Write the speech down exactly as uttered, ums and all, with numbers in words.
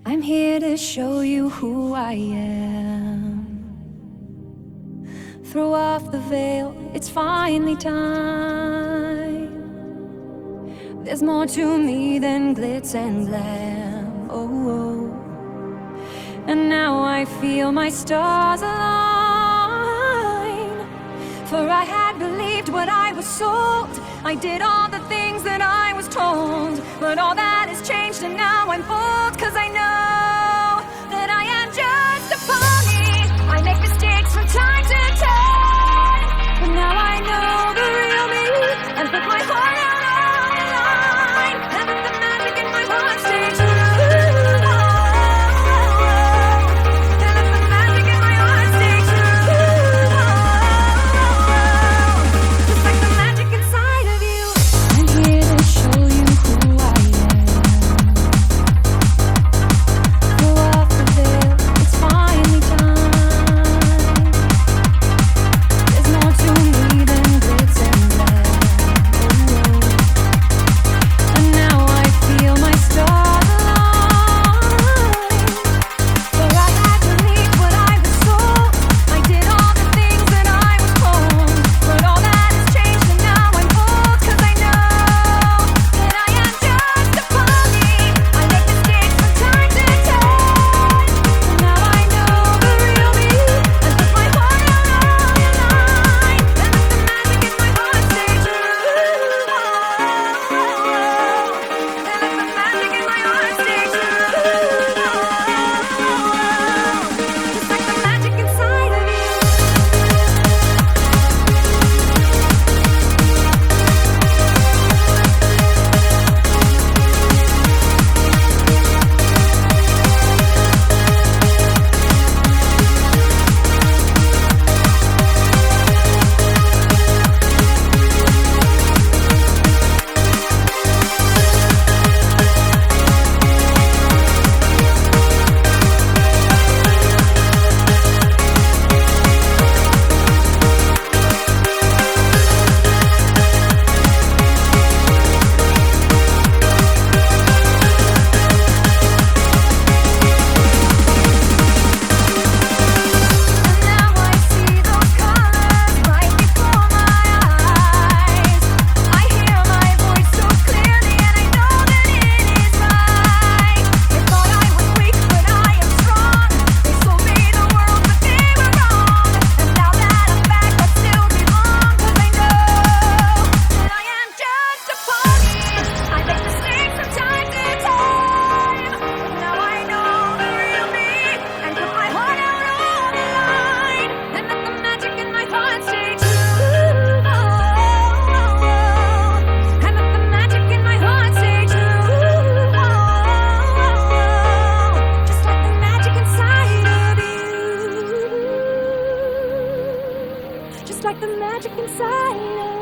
I'm here to show you who I am. Throw off the veil, it's finally time. There's more to me than glitz and glam. Oh, oh. And now I feel my stars align. For I had believed what I was sold. I did all the things that I was told. But all that has changed and now I'm bold. Cause I know that I am just a pony. I make mistakes from time to time. But now I know the real me. And put my heart out on the line. And let the magic in my heart stay true. Just like the magic inside.